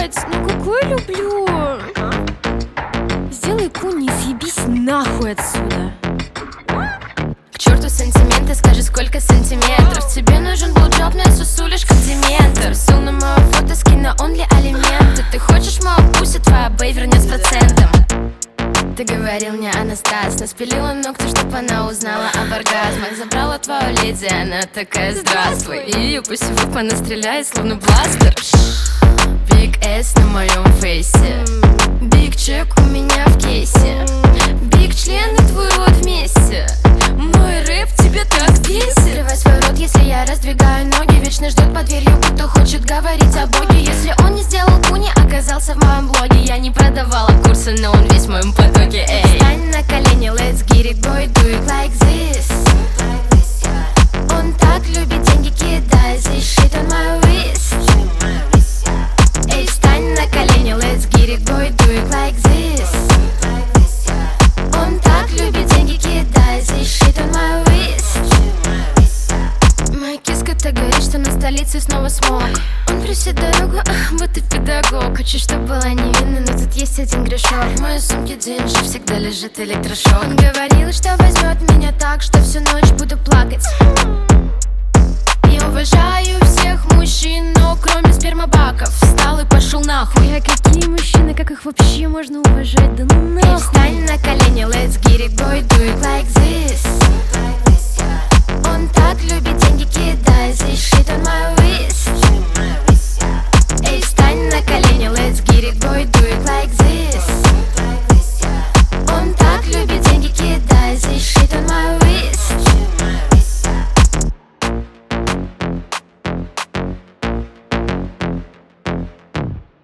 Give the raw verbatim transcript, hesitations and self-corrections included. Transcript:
блядь, ну какой люблю. Сделай куни и съебись нахуй отсюда. К черту сантименты, скажи, сколько сантиметров. Тебе нужен был джоб, но я сусулишь как дементор. Ссыл на мое фото, скинь на онли алименты. Ты хочешь мою пусть, твоя бэй вернет с процентом. Ты говорил мне, Анастас, наспилила ногти, чтоб она узнала об оргазмах. Забрала твою леди, она такая здравствуй. И ее посевок она стреляет, словно бластер. Биг эс на моем фейсе, биг чек у меня в кейсе, биг член и твой рот вместе. Мой рэп тебе так бесит. Открывай свой рот, если я раздвигаю ноги. Вечно ждет под дверью, кто хочет говорить о Боге. Если он не сделал куни, оказался в моем блоге. Я не продавала курсы, но он весь в моем потоке. Эй, встань на колени, let's get it, boy, do it like this. Он так любит деньги, кидай this shit on my wrist. Эй, встань на колени, let's get it, boy, do it like this. Он так любит деньги, кидай this shit on my wrist. Моя киска так говорит, что на столице снова смог. Он просит дорогу, ах, будто педагог. Хочу, чтобы была невинна, но тут есть один грешок. В моей сумке деньги всегда лежит электрошок. Он говорил, что возьмет меня так, что всю ночь буду плакать. Я уважаю всех мужчин, но кроме спермобаков. Встал и пошел нахуй. А какие мужчины, как их вообще можно уважать? Да